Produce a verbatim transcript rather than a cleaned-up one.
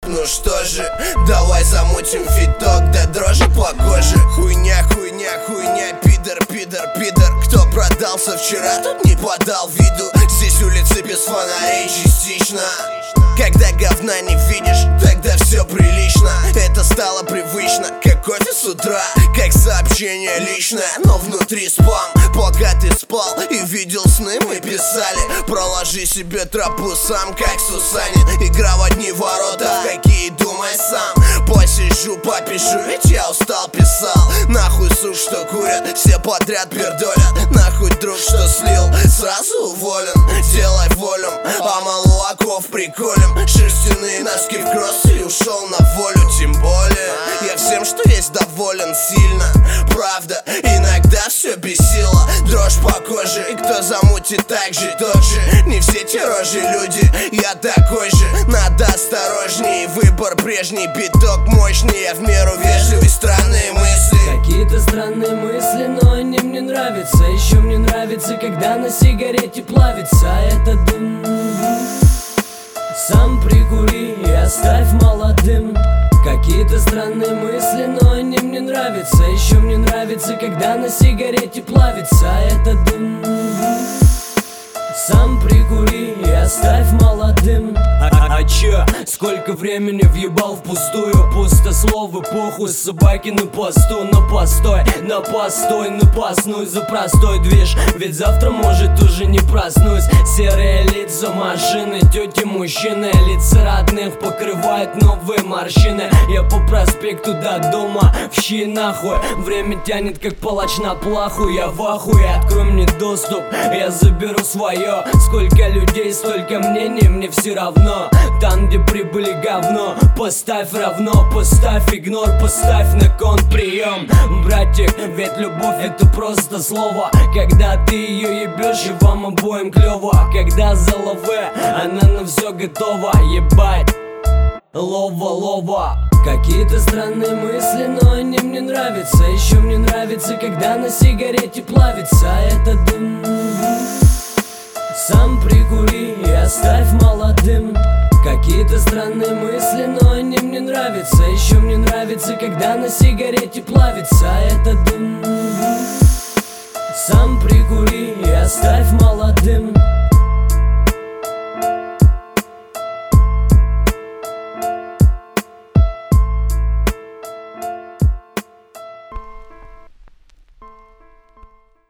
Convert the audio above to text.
ну что же, давай замутим фиток, да дрожи по коже. Хуйня, хуйня, хуйня, пидор, пидор, пидор. Кто продался вчера, тот не подал виду. Здесь улицы без фонарей частично. Когда говна не видишь, тогда все прилично. Это стало привычно, как кофе с утра, как сообщение личное, но внутри спам. Пока ты спал и видел сны, мы писали: проложи себе тропу сам, как Сусанин. Игра в одни ворота, в какие думай сам. Посижу, попишу, ведь я устал, писал. Нахуй сук, что курят, все подряд пердолят. Нахуй друг, что слил, сразу уволен. Делай волю, а молоков приколем. Шерстяные носки в кросс и ушел на волю. Тем более, я всем, что есть, доволен сильно. Правда, иногда все бесило. Дрожь по коже, и кто замутит так же, тот же. Не все те рожи люди, я такой же. Надо осторожней, выбор прежний. Биток мощный, я в меру вежливый. Странные мысли, какие-то странные мысли, но они мне нравятся. Еще мне нравится, когда на сигарете плавится этот дым. Сам прикури и оставь молодым. Какие-то странные мысли, но они мне нравятся. Еще мне нравится, когда на сигарете плавится этот дым. Сам прикури и оставь молодым. А, а, а чё? Сколько времени въебал впустую? Пустословы, похуй, собаки на посту. На постой, на постой, на постной за простой движ. Ведь завтра, может, уже не проснусь. Серые лица машины, тети, мужчины. Лица родных покрывают новые морщины. Я по проспекту до дома, в щи нахуй. Время тянет, как палач на плаху. Я в ахуе, открой мне доступ, я заберу свое. Сколько людей, столько мнений, мне все равно. Там, где прибыли говно, поставь равно, поставь игнор, поставь на конт прием. Братик, ведь любовь это просто слово. Когда ты ее ебешь, и вам обоим клево. Когда за лаве, она на все готова. Ебать, лова, лова. Какие-то странные мысли, но они мне нравятся. Еще мне нравится, когда на сигарете плавится этот дым. Сам прикури и оставь молодым. Какие-то странные мысли, но они мне нравятся. Еще мне нравится, когда на сигарете плавится этот дым. Сам прикури и оставь